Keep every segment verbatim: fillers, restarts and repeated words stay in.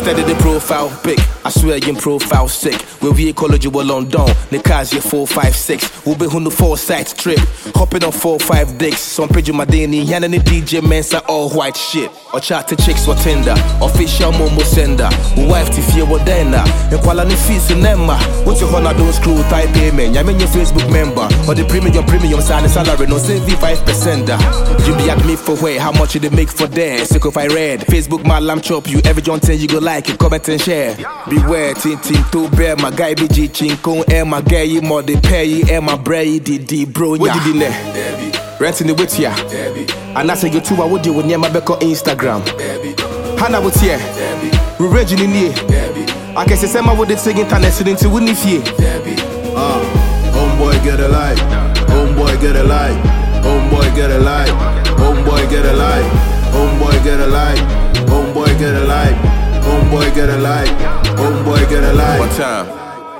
Steady the profile pic. I swear you profile sick. Where we ecology will London. The cars you four five six. We'll be on the four side trip. Hopping on four five dicks. Some page of my Danny. Yan and the D J Mensa all white shit. Or chat to chicks or Tinder. Official Momo sender. Wife to fear what then. And quality fees in Emma. What's your honor don't screw type payment? I mean your Facebook member. Or the premium premium sign salary. No save five percent. You be at me for where? How much you they make for there? Sick if I read. Facebook my lamb chop you. Every John ten you go like it. Comment and share. Beware, tin tin to bear. My guy B G Chinkon. And my guy you more the pay. And my bray D bro. What you did there? Renting the wit ya. And I say you too. I would you when you my back on Instagram. Hannah what's here? We raging in here. I guess it's Emma with the singing internet so into win if you. Uh, homeboy get a light. Homeboy get a light. Homeboy get a light. Homeboy get a light. Homeboy get a light. Homeboy get a light. Homeboy get a light. Homeboy get a light. One time.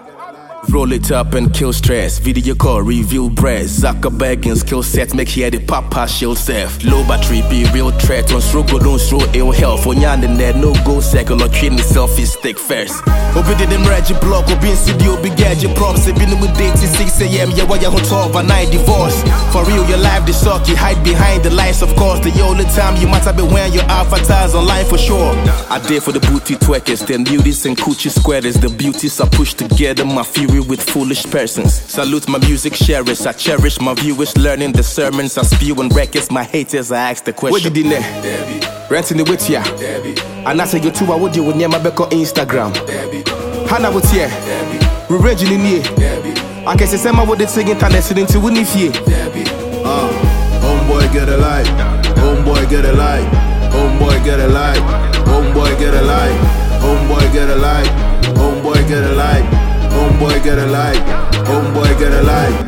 Roll it up and kill stress. Video call, review breath. Zuckerberg and skill set make here the papa shield self. Low battery be real threat. On struggle don't show ill health. On yan the net no go second or train the selfie stick first. Obi did them reg block. Obi in studio be gadget props. Been with dating six a m Yeah, why you hot overnight divorce. For real your life the suck. You hide behind the lights of course. The only time you might have been wearing your avatars online for sure. I dare for the booty twerkers. Then beauties and coochie squares. The beauties are pushed together. My fury with foolish persons. Salute my music sharers. I cherish my viewers. Learning the sermons I spew and records. My haters I ask the question. What you did there? Renting the wit ya. And I say you too. I would you when you my back on Instagram. Hannah what's here? We raging in here. I guess it's Emma with the singing internet so into win if you. Uh, homeboy get a light. Homeboy get a light. Homeboy get a light. Homeboy get a light. Homeboy get a light. Homeboy get a light. Homeboy get a light. Homeboy get a light.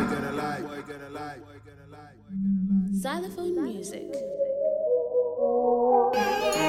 Xylophone music.